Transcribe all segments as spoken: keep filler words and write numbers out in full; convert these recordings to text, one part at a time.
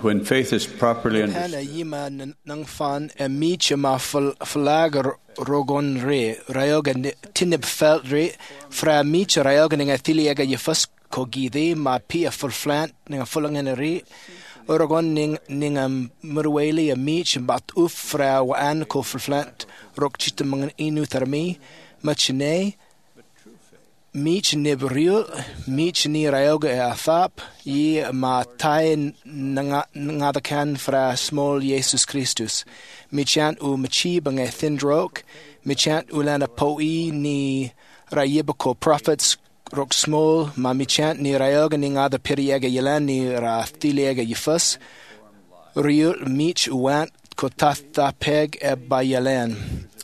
When faith is properly Hana understood, yima nang fan e miche ma flager rogon re rayoga tinib felt re fra miche rayoga ninga thiliega yefus kogide ma pia full flant ninga fulangen re Orogon ning ningam murweli a miche bat uf fra waan ko full flant rok chitamang inu thermi machine Mich nebriul, mich ni rayoga e athap, yi ma tai ngadakan fra small Jesus Christus. Michant u machi bang e thindrok, michant ulana poi ni rayibako prophets rok small, ma michant ni rayoga ni ngada piriega yelan ni ra thiliega yifus. Riul mich uant kotatha peg e ba yelan.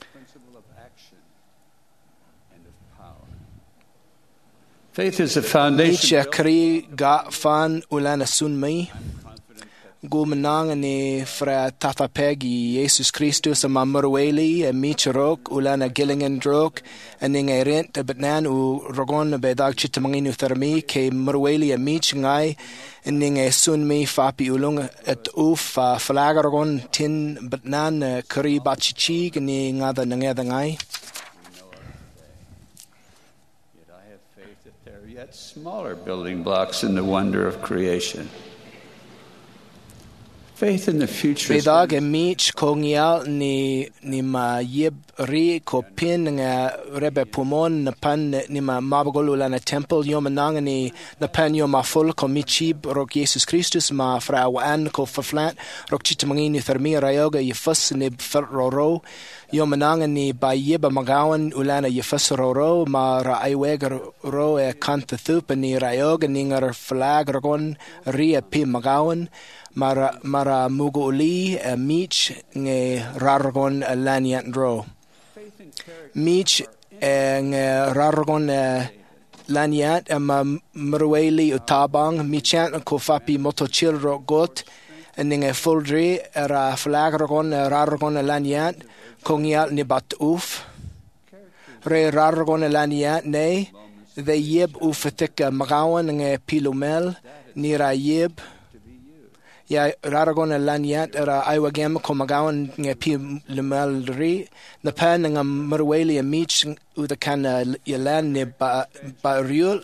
faith is the foundation. Miche kri ga fan ulana sunmi. Gumanang ni fra tata pegi Jesus Christus a mamurweli a miche rok ulana gillingen drok aning e rent a betnan u rogon be dag chitamanginu thermi ke murweli a miche ngai aning e sunmi fapi ulung at uf fa flagaron tin betnan kri bachichi ni ngada ngada ngai. Yet smaller building blocks in the wonder of creation. Faith in the future is Bedag e mich ko ngial ni ni ma yeb ri ko pin nga rebe pumon na pan ni ma mabagol ula na temple yom nang ni na pan yom ma full ko michib rok Jesus Christus ma fra wan ko flat rok chitmangi ni thermi rayoga yefus ni ferroro yom nang ni ba yeba magawan ula na yefus roro ma ra aiwegar ro e kanta thup ni rayoga ni ngar flag rogon ri e pi magawan Mara mara mugo uli a mich nge rargon a lanian dro. Mich nge rargon a laniat a murweli utabang michant ko fapi motochil ro got nge fuldri era flagragon a rargon a laniat kongiat ni bat uf. Re rargon a laniat ne the yeb ufatik magawan nge pilumel nira yeb. Ya raragon a lanyat era aiwagam ko magawan nge pi lumalri na pan nga murweli a mich uda kana yalan ne ba ba riul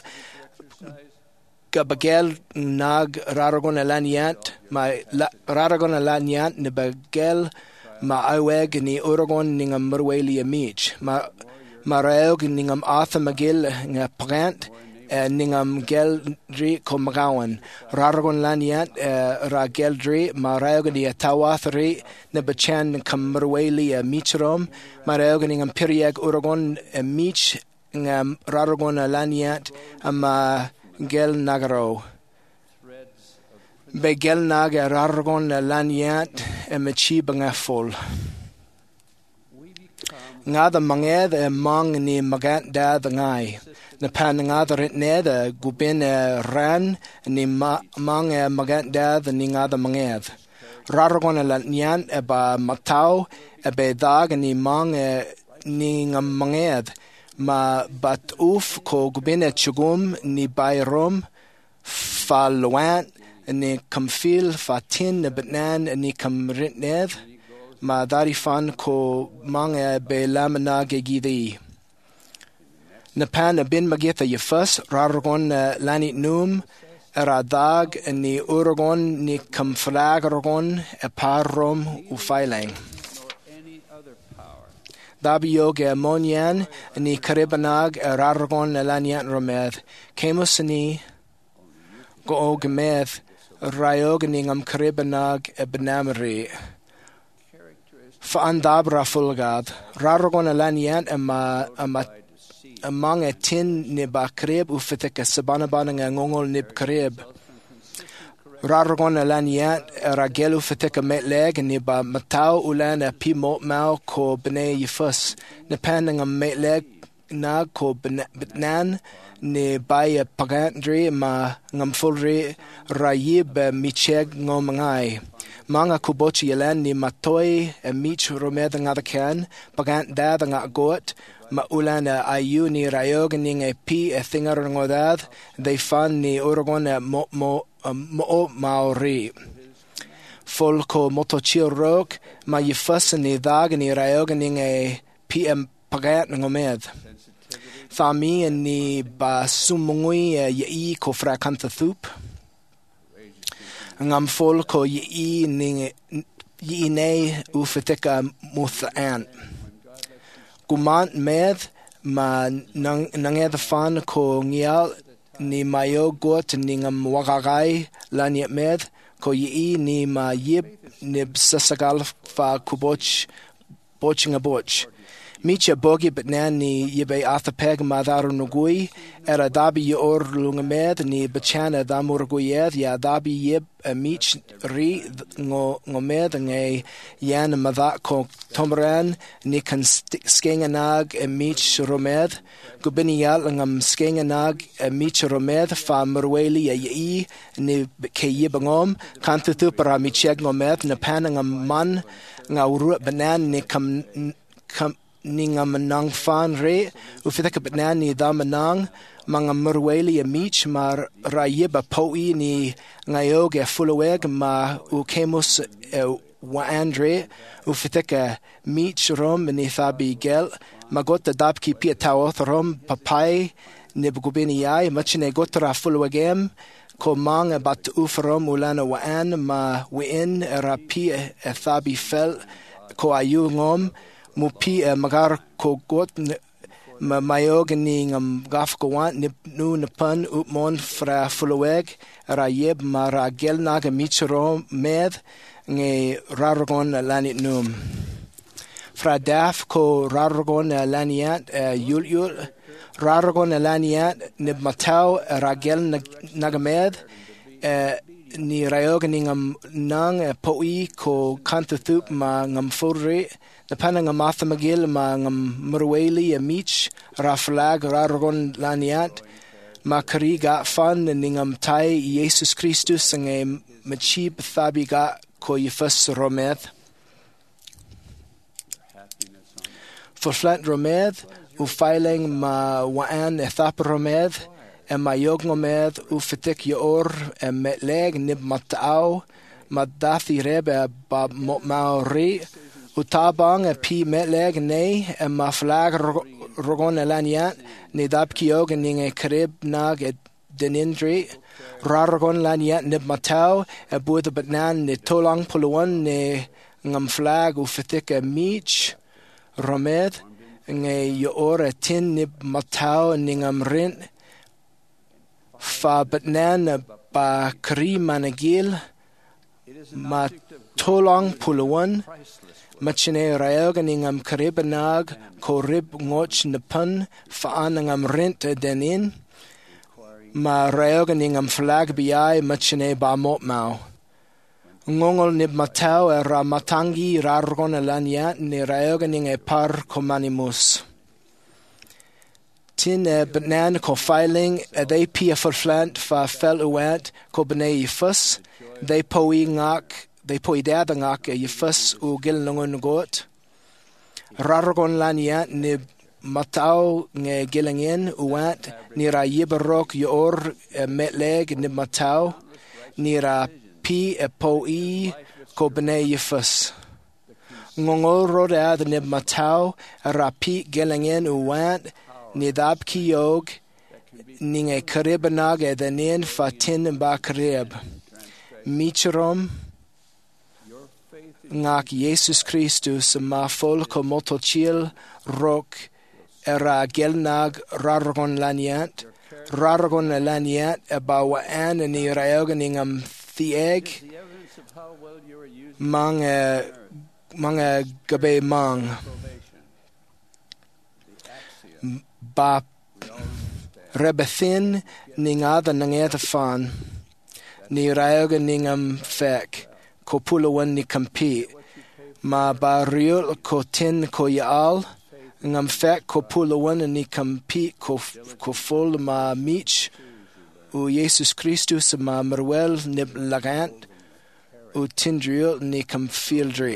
gabagel nag raragon a lanyat ma raragon a lanyat ne bagel ma aiwag ni uragon ninga murweli a mich ma maraog ningam arthur magil nga plant ningam gel dri ko magawan raragon laniat ra gel dri maraog ni tawathri ne bachan kamrweli a michrom maraog ningam piriag uragon a mich ngam raragon laniat ama gel nagaro be gel nag raragon laniat a machi bangafol ngada manged e mang ni magat da ngai na pan ngada rit da guben ran ni mang e magat da ni ngada manged raragon la nyan e ba matau e be dag ni mang e ni ngam manged ma bat uf ko guben chugum ni bayrom fa loan ni kamfil fa tin betnan ni kam rit ned ma darifan ko mange be lamna gegidi na pan bin magitha yefus rargon lani num eradag ni uragon ni kamflagargon e parrom u failing dabioge monian ni karibanag rargon lanian romed kemus ni go gemeth rayog ni ngam karibanag e benamri Faandabra fulgad, raragon alanian ama ama among a tin niba krib ufitek a sabanaban ng ngongol nib krib. Raragon alanian ragel ufitek a metleg niba matao ulan a pimo mau ko bene yifus. Napandang a metleg na ko betnan ni bay pagandri ma ngamfulri rayib micheg ngomangai. Mga kubochi yalan ni matoy e mich romed nga kan pagant dad nga got maulan ayu ni rayog ni e pi e thingar ngodad they fan ni uragon mo mo mo maori full ko motochil rok ma yifus ni dag ni rayoga ni e pm pagat ngomed fami ni ba sumungui ye ko frakanta thup ngam full ko ye ni ye ne ufetika muthan kumant med ma nang nanged fan ko ngial ni mayo got ni ngam wagagai laniet med ko yi ni ma yib nib sasagal fa kuboch boching a boch micha bogi betnan ni yibe athapeg madar nugui era dabi yor lungamed ni bachana damur guyed ya dabi yib a mich ri ngo ngomed nge yan madha ko tomran ni kan skenganag a mich romed gubinial ngam skenganag a mich romed fa murweli ya yi ni ke yibangom kantu para micheg ngomed na panangam man nga uru banan ni kam kam ni nga manang fan re ufitaka batnan ni da manang mga murweli a mich mar rayeba poi ni ngayog e fulaweg ma ukemus e waandre ufitaka mich rom ni thabi gel magot dabki pia tawoth rom papai ni bugubini yai machine gotra fulawegem ko mang bat ufrom ulana waan ma win rapi e thabi fel ko ayu ngom mupi magar ko got ma mayog ni ngam gaf ko want nip nu napan upmon fra fulaweg rayeb mara gel naga michro med nge rargon lanit num fra daf ko rargon laniat yul yul rargon laniat nib matau ragel nagamed ni rayog ni ngam nang poi ko kantathup ma ngam furre na panang matha magil ma ngam murweli a mich raflag rargon laniat ma kariga fan ni ngam tai Jesus Christus nge machib thabiga ko yifas rometh for flat rometh u filing ma waan ethap rometh e ma yog ngometh u fitik yor e metleg nib matau madathi rebe ba motmau ri utabang e pi metleg ne e ma flag rogon elaniat ni dab kiog ni nge krib nag e denindri rargon laniat nib matau e buda batnan ni tolang puluan ni ngam flag u fitik e mich romed nge yor e tin nib matau ni ngam rint fa batnan ba kri managil ma tolang puluan machine rayog ngam karibanag ko rib ngoch napan fa ngam rent denin ma rayog ngam flag bi machine ba motmau ngongol nib matau ra matangi rargon lanya ni rayog nge par komanimus tin uh, banan ko filing uh, they pia for flant fa fel uat ko bnei fus they poi ngak they poi dad ngak e fus u gil ngon got rargon lania ni matau nge gilingen uat ni ra yiberok yor uh, metleg ni matau ni ra pi e poi ko bnei fus ngongol roda ni matau ra pi gilingen uat nidab kiyog ninge karibanag edanin fatin ba karib michrom ngak Jesus Christus ma fol ko motochil rok era gelnag rargon laniat rargon laniat about an ni rayogningam thieg mang mang gabe mang ba rebethin ningada nangeta fan ni rayoga ningam fek ko pulawan ni kampi ma ba riul ko tin ko yaal ngam fek ko pulawan ni kampi ko ko full ma mich u Jesus Christus ma merwel nib lagant u tindriul ni kam fieldri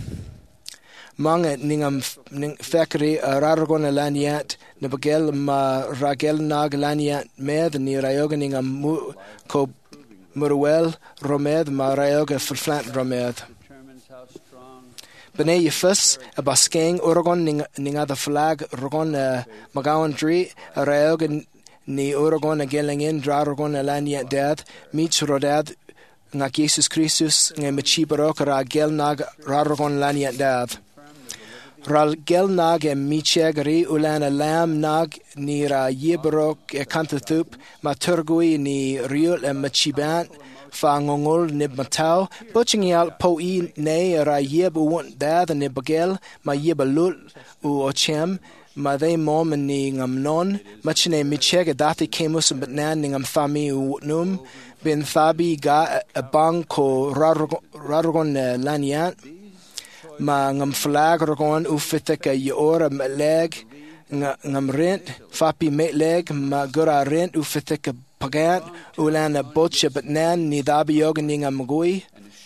Mange ningam ning fekri rargon laniat nabagel ma ragel nag laniat med ni rayoga ningam mu ko Murwell Romed ma rayoga Fulflant Romed. determines how strong Bene Yefus a Baskeng Oregon ning ninga the flag Rogon uh, Magawan Dri a rayoga ni Oregon a Gelingin Dra Rogon a Lanyat Dad Meech Rodad nga Jesus Christus nga Machibarok ra Gelnag Rarogon Lanyat Dad. Ral Gelnag e Michegri ulan a Lam Nag ni ra Yebarok e Kantathup ma Turgui ni Riul e Machiban fa ngongol nib matau butching al po e ne ra yeb uwant dad nib bagel ma yeb alut u ochem ma they mom ni ngam non machne michega dati kemus batnan ngam fami u num bin thabi ga a bang ko rarogon lanian ma ngam flag rogon u fiteka yora leg ngam rent fapi metleg ma gura rent u fiteka Pagat ulana botcha batnan ni dabiog ninga magui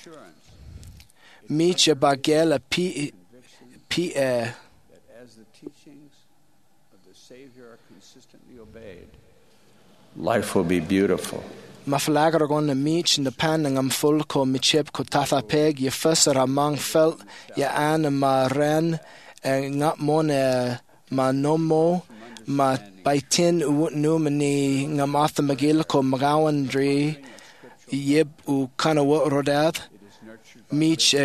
Micha bagel a p p uh, that as the teachings of the Savior are consistently obeyed, life will be beautiful. Maflagar gon na mich na pan ngam full ko michep ko tatha peg ye fusser among felt ya an ma ran ngap mon ma nomo ma baitin num ni ngamatha magil ko magawan dri yeb u kana wo rodad mich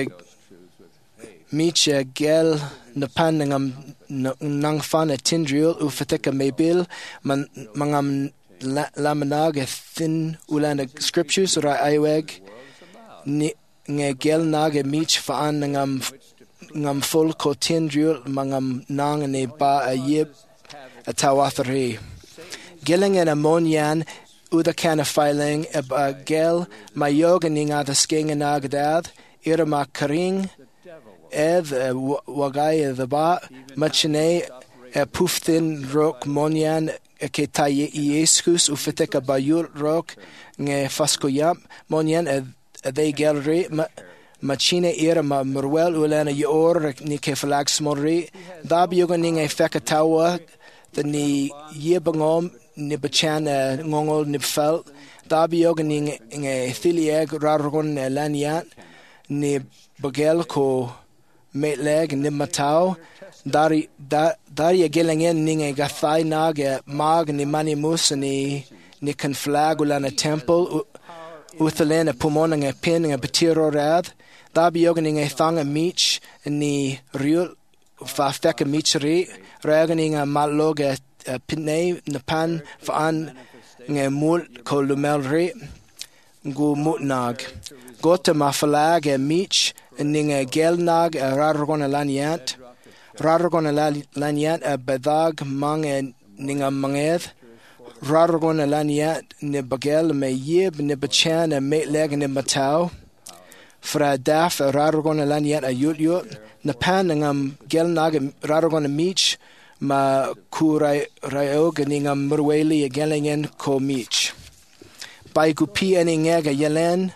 mich gel na pan ngam nang fan a tindril u fateka mebil man mangam lamanag thin ulana scriptures ra aiweg ni nge gel nag mich fan ngam ngam full ko tindril mangam nang ne ba a yeb a tawathari gilling and ammonian uda kana filing a gel ma yoga ninga the sking and agdad irma karing ed wagay the ba machne a pufthin rock monian ke taye ieskus ufiteka bayul rock nge faskoyam monian a they gallery machine irma murwel ulana yor ni ke flag smorri dab yoga ninga fekatawa the ni yebangom ni bachana ngongol ni fel dabi yoganing nge thilieg rargon laniat ni bagel ko metleg ni matao dari dari gelingen ninge gathai nage mag ni mani mus ni ni kan flag ulana temple uthelena pumona nge pin nge betiro rad dabi yoganing thanga mich ni riul fa feka michri raganing a maloga pinay napan faan nge mul ko lumelri gu mutnag gota mafalag e mich ninge gelnag a rargon laniat rargon laniat a bedag mang ninga manged rargon laniat ne bagel me yeb ne bachan a metleg ne matau fra daf rargon laniat a yut yut na pan ngam gel nag rargon mich ma kurai rayog ningam murweli gelingen ko mich by gupi aninga yelen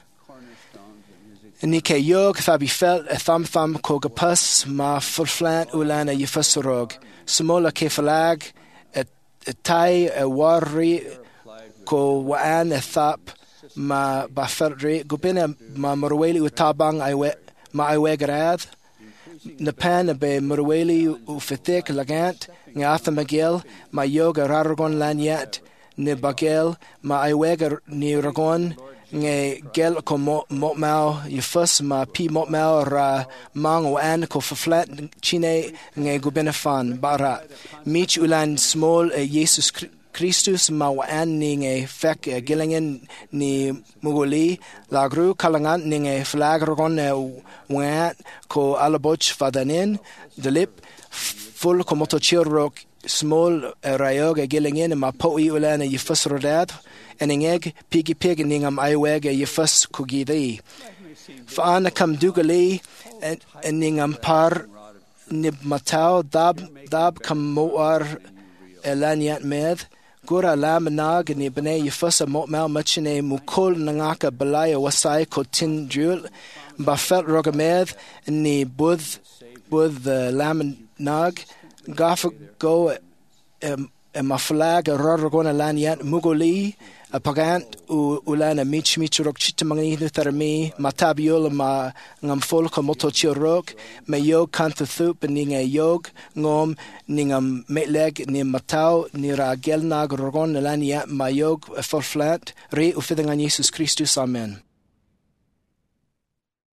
ni ke yog thabi felt a thumb thumb ko gapas ma fulflant ulana yifasrog smola ke flag a tai a warri ko waan a thap ma baferri gubina ma murweli utabang aiwe ma aiwe grad Napan be murweli u fitik lagant ngatha magil ma yoga rargon lanyat ni bagel ma aiwega ni ragon nge gel ko motmau yfus ma pi motmau ra mang o an ko flat chine nge gubenafan bara mich ulan small uh, Jesus Christus ma wa an ni nge fek uh, gilingen ni mugoli lagru kalangan ni nge flag ragon uh, wan ko alaboch fadanin delip full ko motochirok small uh, rayog gilingen ma poi ulan yfus rodad eningeg pigi pig ningam aiweg yfus kugidi fa ana kam dugali ningam par nib matao dab dab kam moar elaniat med gura lam nag ni bne yfus mo mal machne mukol nangaka balaya wasai ko tin jul ba felt rogamed ni bud bud the lam nag gaf go um, e maflag e rorgona laniat mugoli a pagant u ulana mich mich rok chitmangi nutharmi matabiol ma ngam fol ko motochirok me yo kanthu beninga yog ngom ningam metleg ni matau ni ragel nag rogon laniat ma yog for flat re u fidanga Jesus Christus amen.